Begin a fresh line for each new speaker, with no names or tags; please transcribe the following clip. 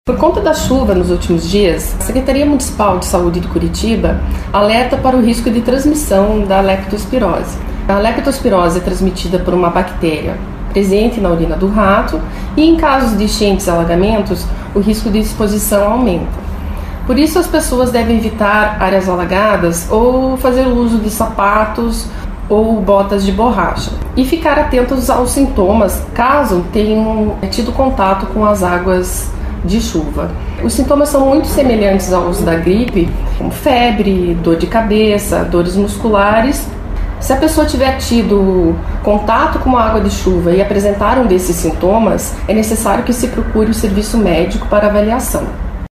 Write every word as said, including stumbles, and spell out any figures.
Por conta da chuva nos últimos dias, a Secretaria Municipal de Saúde de Curitiba alerta para o risco de transmissão da leptospirose. A leptospirose é transmitida por uma bactéria presente na urina do rato e, em casos de enchentes e alagamentos, o risco de exposição aumenta. Por isso, as pessoas devem evitar áreas alagadas ou fazer uso de sapatos ou botas de borracha e ficar atentos aos sintomas caso tenham tido contato com as águas de chuva. Os sintomas são muito semelhantes aos da gripe, como febre, dor de cabeça, dores musculares. Se a pessoa tiver tido contato com a água de chuva e apresentar um desses sintomas, é necessário que se procure o serviço médico para avaliação.